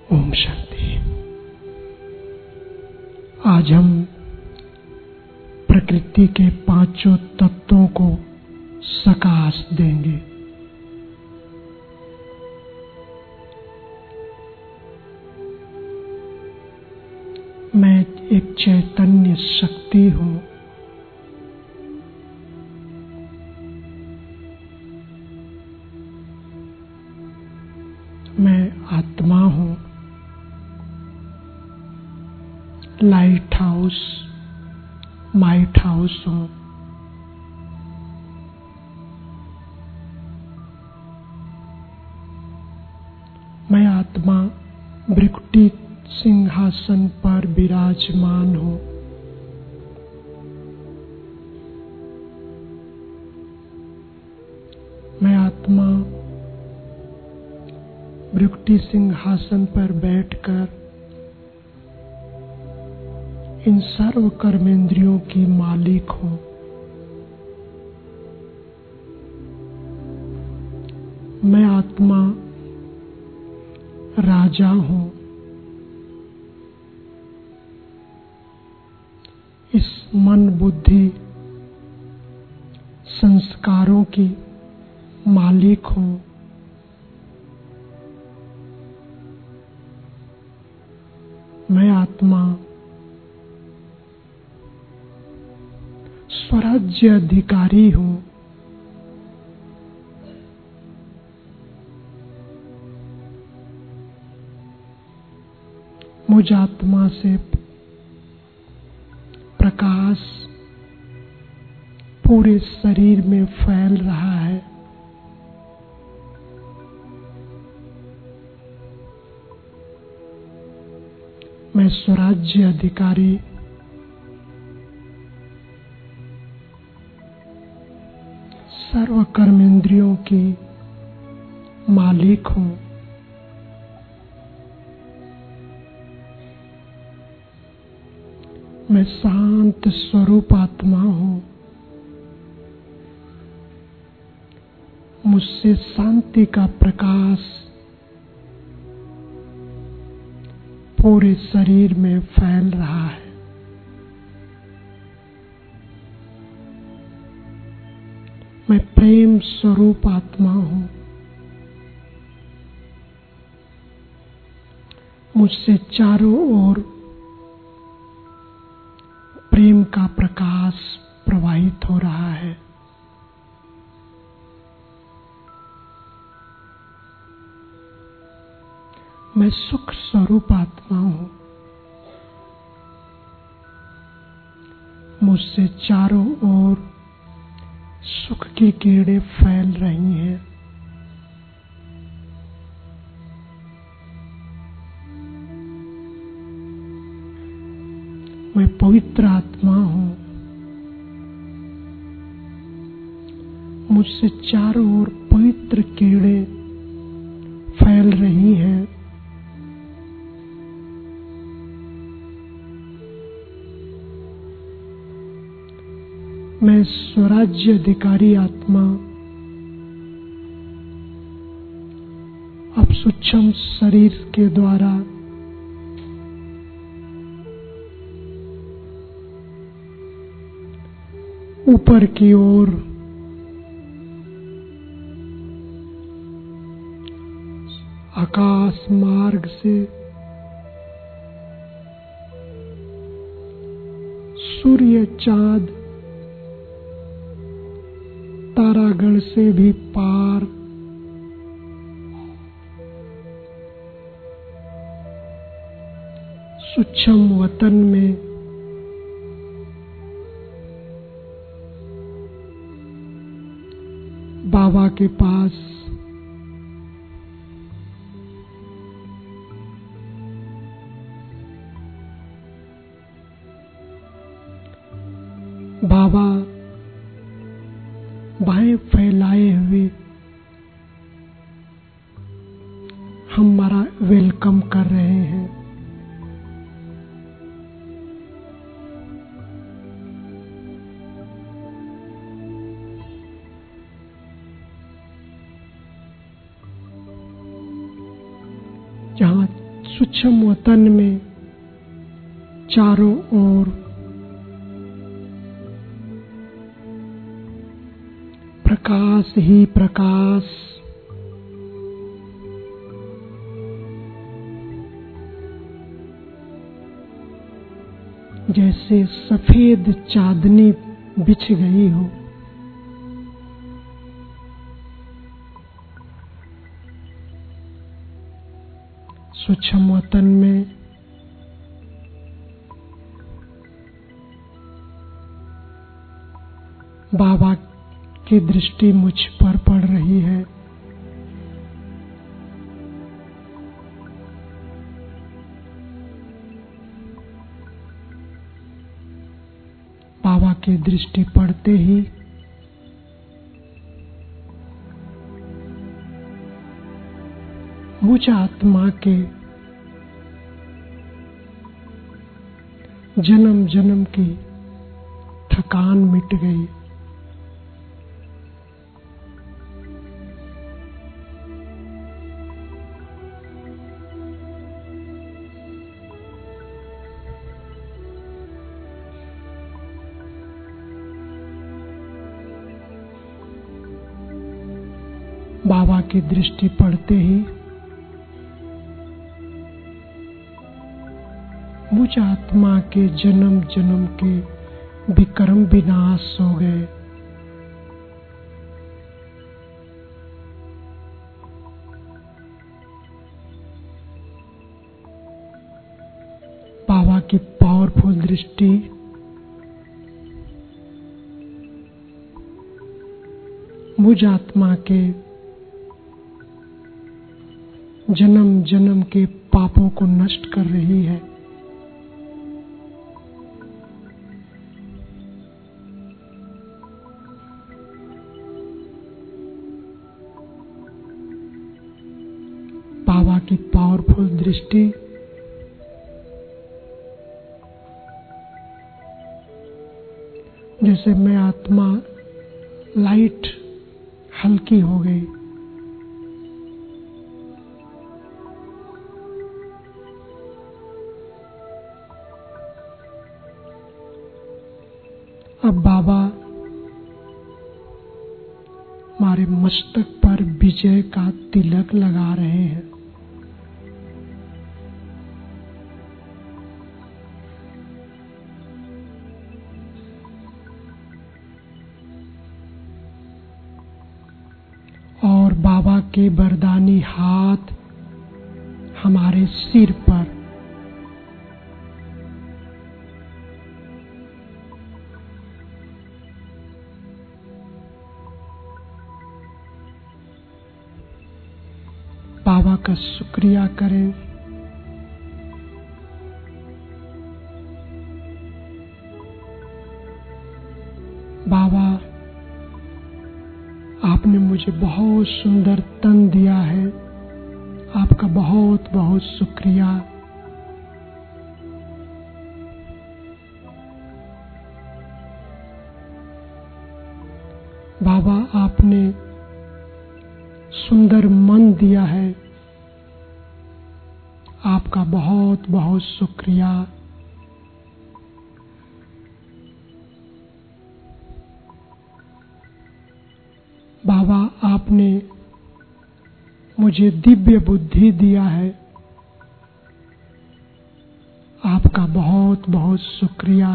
ओम शांति। आज हम प्रकृति के पांचों तत्वों को सकाश देंगे। मैं एक चैतन्य शक्ति हूँ। मैं आत्मा हूँ। लाइट हाउस, माइट हाउस हूँ। मैं आत्मा भृकुटी सिंहासन पर विराजमान हूँ। मैं आत्मा भृकुटी सिंहासन पर बैठकर इन सर्व कर्मेंद्रियों की मालिक हूँ। मैं आत्मा राजा हूँ। इस मन बुद्धि संस्कारों की मालिक हूँ। मैं आत्मा स्वराज्य अधिकारी हूँ। मुझ आत्मा से प्रकाश पूरे शरीर में फैल रहा है। मैं स्वराज्य अधिकारी सर्व कर्मेंद्रियों की मालिक हूँ। मैं शांत स्वरूप आत्मा हूँ। मुझसे शांति का प्रकाश पूरे शरीर में फैल रहा है। मैं प्रेम स्वरूप आत्मा हूँ। मुझसे चारों ओर प्रेम का प्रकाश प्रवाहित हो रहा है। मैं सुख स्वरूप आत्मा हूँ। मुझसे चारों ओर सुख की किरणें फैल रही हैं। मैं पवित्र आत्मा हूँ। मुझसे चारों ओर पवित्र किरणें फैल रही हैं। मैं स्वराज्य अधिकारी आत्मा अब सूक्ष्म शरीर के द्वारा ऊपर की ओर आकाश मार्ग से सूर्य, चांद, तारागण से भी पार सूक्ष्म वतन में बाबा के पास बाबा बाहें फैलाए हुए हमारा वेलकम कर रहे हैं। जहाँ सूक्ष्म वतन में चारों ओर प्रकाश ही प्रकाश, जैसे सफेद चांदनी बिछ गई हो। सूक्ष्म वतन में बाबा की दृष्टि मुझ पर पड़ रही है। बाबा की दृष्टि पड़ते ही मुझ आत्मा के जन्म जन्म की थकान मिट गई। बाबा की दृष्टि पड़ते ही मुझ आत्मा के जन्म जन्म के विकर्म विनाश हो गए। बाबा की पावरफुल दृष्टि मुझ आत्मा के जन्म जन्म के पापों को नष्ट कर रही है। बाबा की पावरफुल दृष्टि जैसे मैं आत्मा लाइट हल्की हो गई। अब बाबा हमारे मस्तक पर विजय का तिलक लगा रहे हैं। और बाबा के वरदानी हाथ हमारे सिर पर बाबा का शुक्रिया करें। बाबा, आपने मुझे बहुत सुंदर तन दिया है, आपका बहुत बहुत शुक्रिया। बाबा, आपने सुंदर मन दिया है, आपका बहुत बहुत शुक्रिया। बाबा, आपने मुझे दिव्य बुद्धि दिया है, आपका बहुत बहुत शुक्रिया।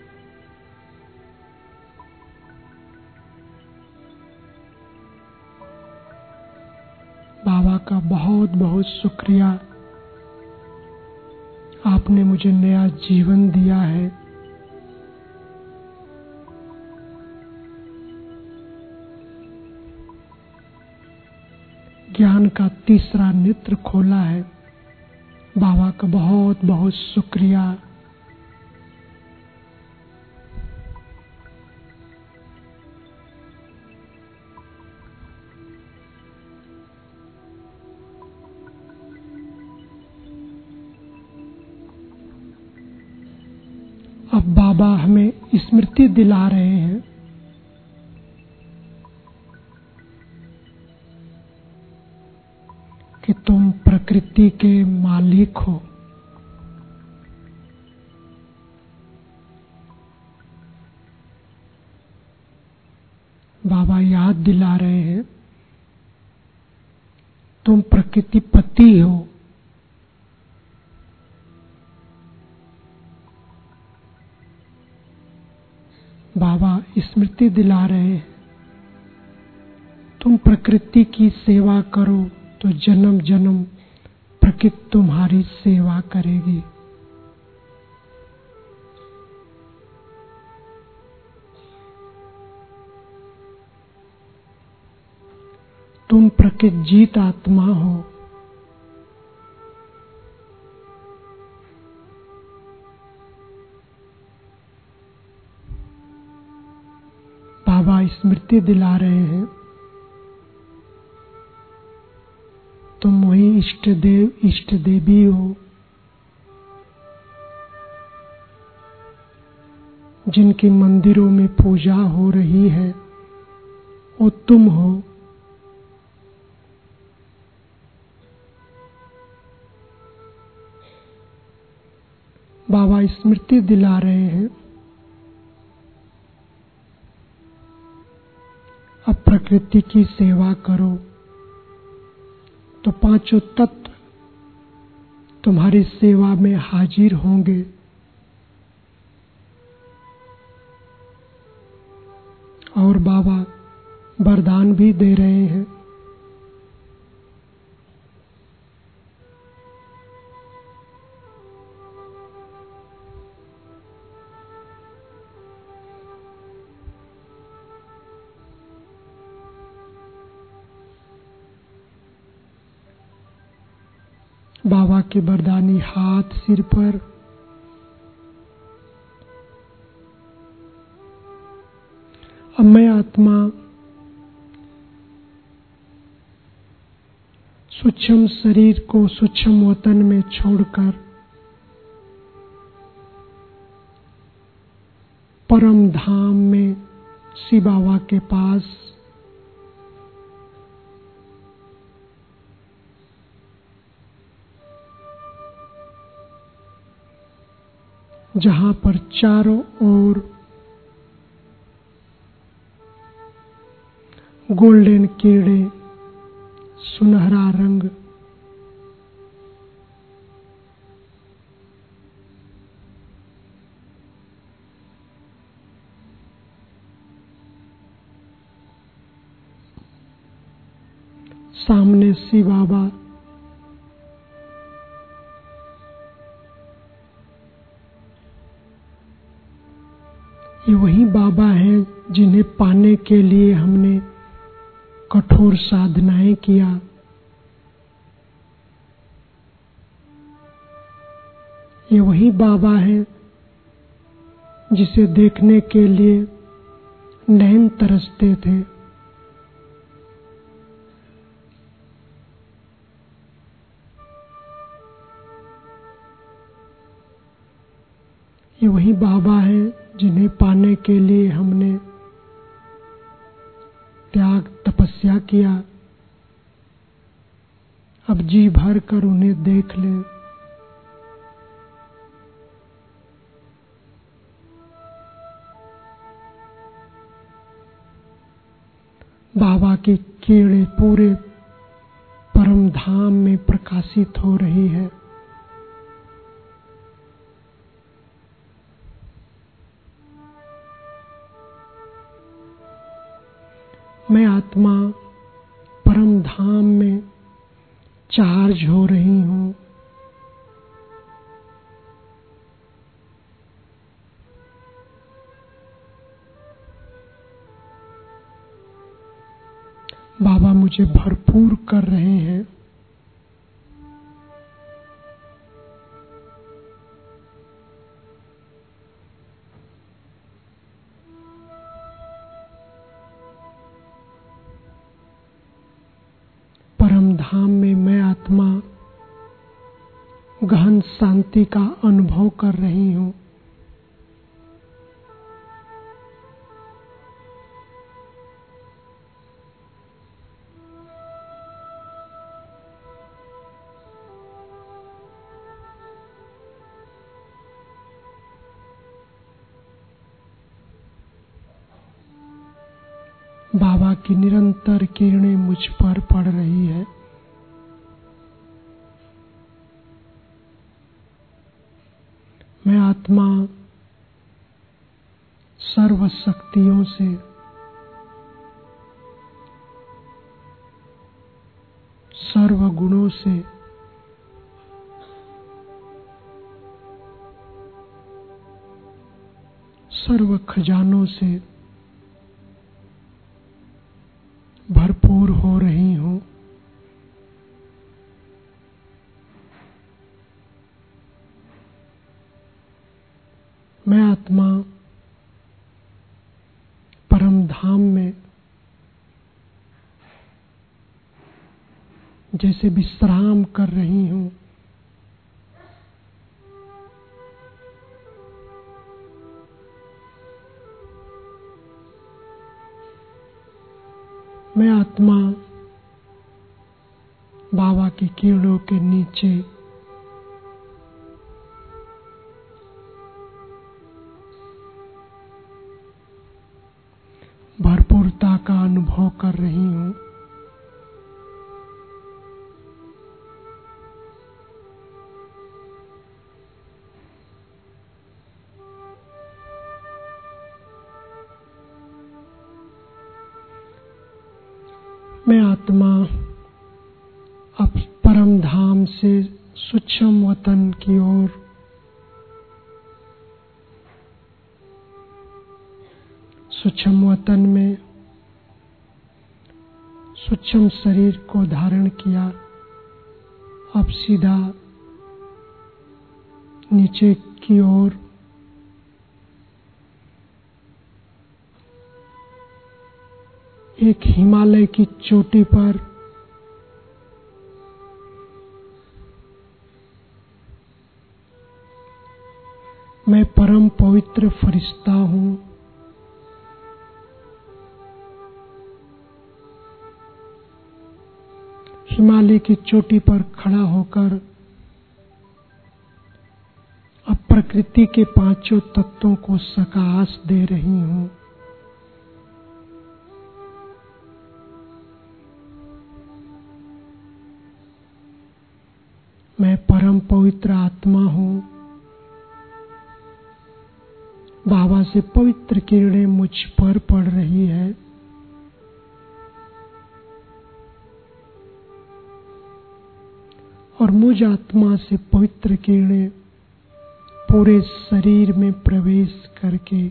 बाबा का बहुत बहुत शुक्रिया, आपने मुझे नया जीवन दिया है। ज्ञान का तीसरा नेत्र खोला है, बाबा का बहुत बहुत शुक्रिया। अब बाबा हमें स्मृति दिला रहे हैं कि तुम प्रकृति प्रकृति के मालिक हो। बाबा याद दिला रहे हैं, तुम प्रकृति पति हो। बाबा स्मृति दिला रहे हैं, तुम प्रकृति की सेवा करो तो जन्म जन्म प्रकृति तुम्हारी सेवा करेगी। तुम प्रकृति जीत आत्मा हो। बाबा स्मृति दिला रहे हैं, तुम वही इष्ट देव इष्ट देवी हो जिनकी मंदिरों में पूजा हो रही है, वो तुम हो। बाबा स्मृति दिला रहे हैं, अब प्रकृति की सेवा करो तो पांचों तत्व तुम्हारी सेवा में हाजिर होंगे। और बाबा वरदान भी दे रहे हैं, बाबा के वरदानी हाथ सिर पर अब मैं आत्मा सूक्ष्म शरीर को सूक्ष्म वतन में छोड़कर परम धाम में शिव बाबा के पास जहां पर चारों ओर गोल्डन कीड़े, सुनहरा रंग, सामने शिव बाबा ये वही बाबा हैं जिन्हें पाने के लिए हमने कठोर साधनाएं किया। ये वही बाबा हैं जिसे देखने के लिए नैन तरसते थे। ये वही बाबा हैं जिन्हें पाने के लिए हमने त्याग तपस्या किया। अब जी भर कर उन्हें देख ले। बाबा की किरणें पूरे परम धाम में प्रकाशित हो रही है। मैं आत्मा परम धाम में चार्ज हो रही हूँ। बाबा मुझे भरपूर कर रहे हैं। परम धाम में मैं आत्मा गहन शांति का अनुभव कर रही हूँ। बाबा की निरंतर किरणें मुझ पर पड़ रही है। मैं आत्मा सर्व शक्तियों से सर्व गुणों से सर्व खजानों से भरपूर हो रही हूँ। मैं आत्मा परम धाम में जैसे विश्राम कर रही हूँ, मैं आत्मा बाबा की किरणों के नीचे भरपूरता का अनुभव कर रही हूँ। मैं आत्मा अब परम धाम से सूक्ष्म वतन की ओर सूक्ष्म वतन में सूक्ष्म शरीर को धारण किया, अब सीधा नीचे की ओर एक हिमालय की चोटी पर मैं परम पवित्र फरिश्ता हूँ। हिमालय की चोटी पर खड़ा होकर अब प्रकृति के पांचों तत्वों को प्रकाश दे रही हूँ। मैं परम पवित्र आत्मा हूँ। बाबा से पवित्र किरणें मुझ पर पड़ रही है। और मुझ आत्मा से पवित्र किरणें पूरे शरीर में प्रवेश करके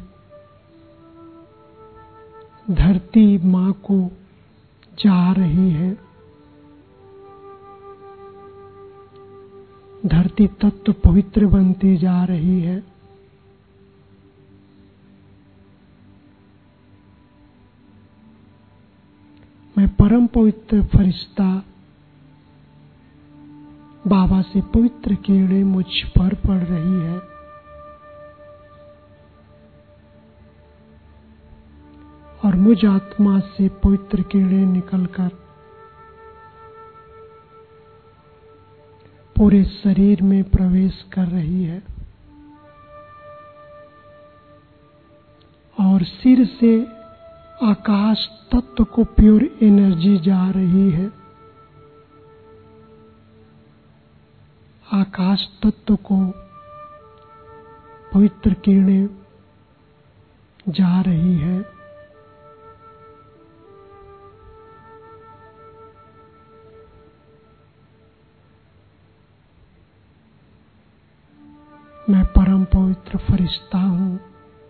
धरती माँ को जा रही है। धरती तत्व पवित्र बनती जा रही है। मैं परम पवित्र फरिश्ता बाबा से पवित्र किरणें मुझ पर पड़ रही है। और मुझ आत्मा से पवित्र किरणें निकलकर पूरे शरीर में प्रवेश कर रही है और सिर से आकाश तत्व को प्योर एनर्जी जा रही है। आकाश तत्व को पवित्र किरणें जा रही है। मैं परम पवित्र फरिश्ता हूँ।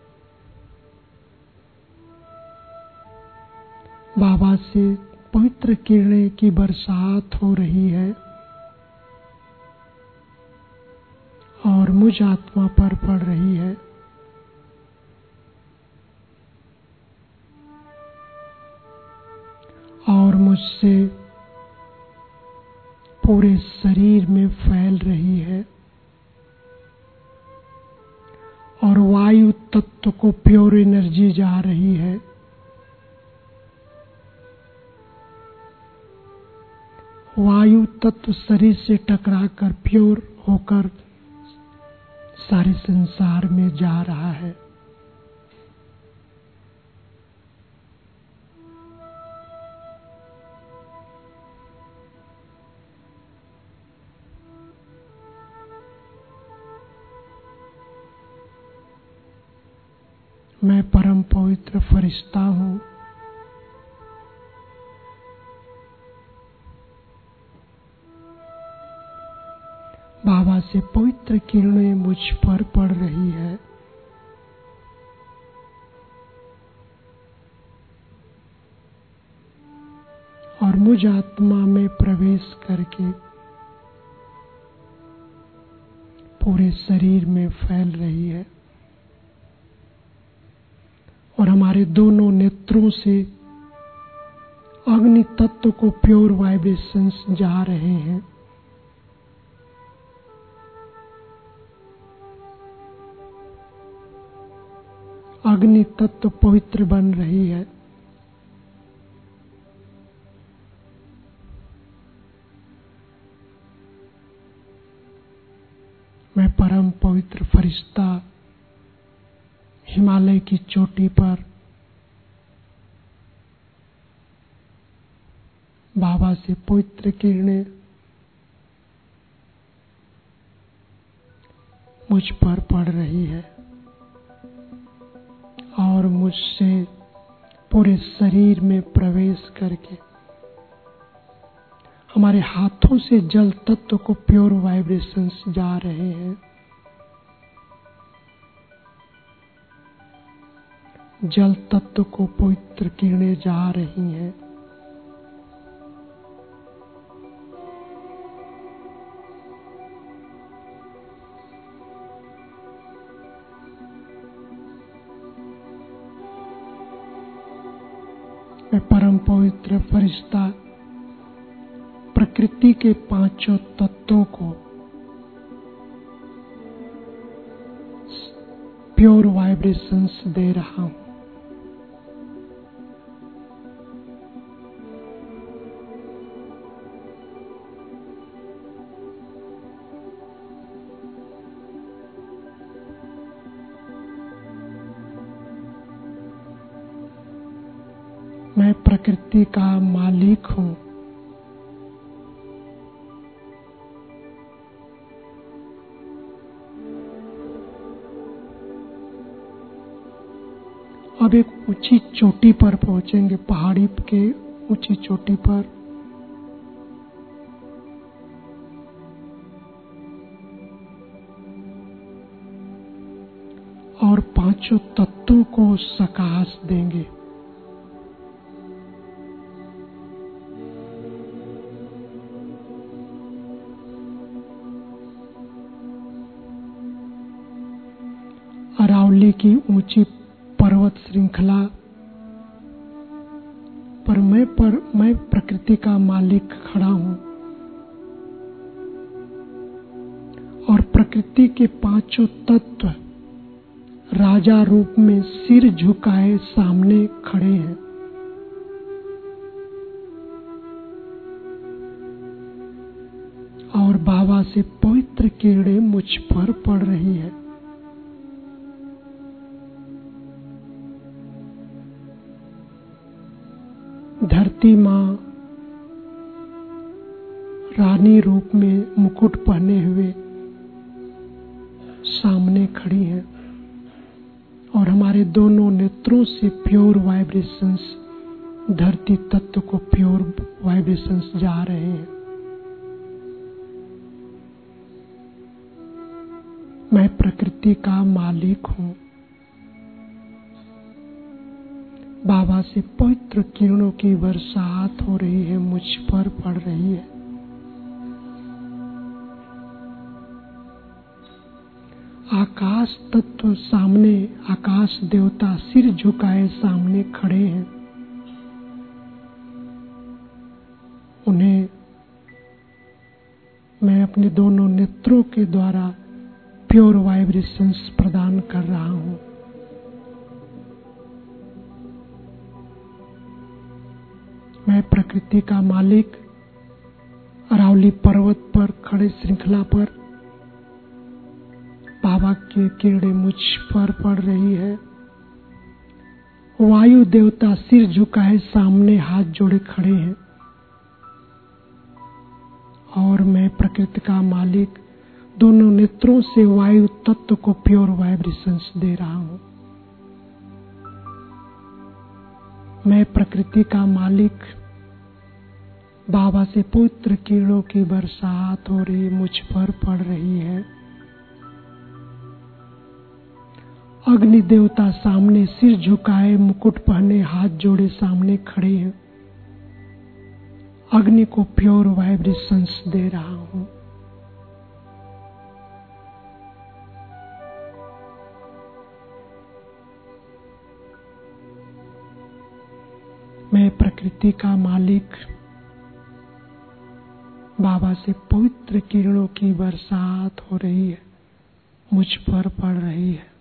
बाबा से पवित्र किरणें की बरसात हो रही है और मुझ आत्मा पर पड़ रही है। और मुझसे पूरे शरीर में फैल रही है और वायु तत्व को प्योर एनर्जी जा रही है। वायु तत्व शरीर से टकराकर प्योर होकर सारे संसार में जा रहा है। मैं परम पवित्र फरिश्ता हूँ। बाबा से पवित्र किरणें मुझ पर पड़ रही है। और मुझ आत्मा में प्रवेश करके पूरे शरीर में फैल रही है और हमारे दोनों नेत्रों से अग्नि तत्व को प्योर वाइब्रेशंस जा रहे हैं। अग्नि तत्व पवित्र बन रही है। मैं परम पवित्र फरिश्ता हिमालय की चोटी पर बाबा से पवित्र किरणें मुझ पर पड़ रही है और मुझसे पूरे शरीर में प्रवेश करके हमारे हाथों से जल तत्व को प्योर वाइब्रेशंस जा रहे हैं। जल तत्व को पवित्र किरणें जा रही हैं। मैं परम पवित्र फरिश्ता प्रकृति के पांचों तत्वों को प्योर वाइब्रेशंस दे रहा हूं। मैं प्रकृति का मालिक हूं। अब एक ऊंची चोटी पर पहुंचेंगे, पहाड़ी के ऊंची चोटी पर। और पांचों तत्वों को सकाश देंगे। अरावली की ऊंची पर्वत श्रृंखला पर मैं प्रकृति का मालिक खड़ा हूं और प्रकृति के पांचों तत्व राजा रूप में सिर झुकाए सामने खड़े हैं। और बाबा से पवित्र किरणें मुझ पर पड़ रही है। धरती माँ रानी रूप में मुकुट पहने हुए सामने खड़ी है और हमारे दोनों नेत्रों से प्योर वाइब्रेशंस, धरती तत्व को प्योर वाइब्रेशंस जा रहे हैं। मैं प्रकृति का मालिक हूँ। बाबा से पवित्र किरणों की बरसात हो रही है, मुझ पर पड़ रही है। आकाश तत्व सामने, आकाश देवता सिर झुकाए सामने खड़े हैं। उन्हें मैं अपने दोनों नेत्रों के द्वारा प्योर वाइब्रेशंस प्रदान कर रहा हूं। मैं प्रकृति का मालिक अरावली पर्वत पर खड़े श्रृंखला पर बाबा की किरणें मुझ पर पड़ रही है। वायु देवता सिर झुकाए सामने हाथ जोड़े खड़े हैं और मैं प्रकृति का मालिक दोनों नेत्रों से वायु तत्व को प्योर वाइब्रेशंस दे रहा हूं। मैं प्रकृति का मालिक, बाबा से पवित्र किरणों की बरसात हो रही मुझ पर पड़ रही है। अग्नि देवता सामने सिर झुकाए, मुकुट पहने, हाथ जोड़े सामने खड़े हैं। अग्नि को प्योर वाइब्रेशंस दे रहा हूं। मैं प्रकृति का मालिक, बाबा से पवित्र किरणों की बरसात हो रही है, मुझ पर पड़ रही है।